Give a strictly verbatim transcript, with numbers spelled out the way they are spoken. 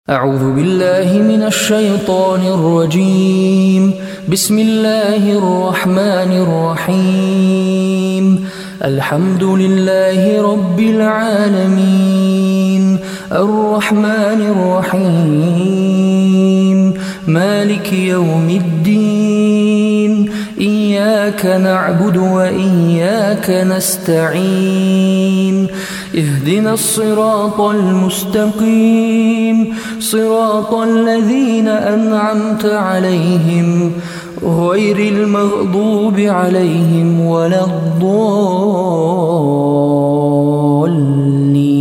أعوذ بالله من الشيطان الرجيم. بسم الله الرحمن الرحيم. الحمد لله رب العالمين، الرحمن الرحيم، مالك يوم الدين، إياك نعبد وإياك نستعين، اهدنا الصراط المستقيم، صراط الذين أنعمت عليهم غير المغضوب عليهم ولا الضالين.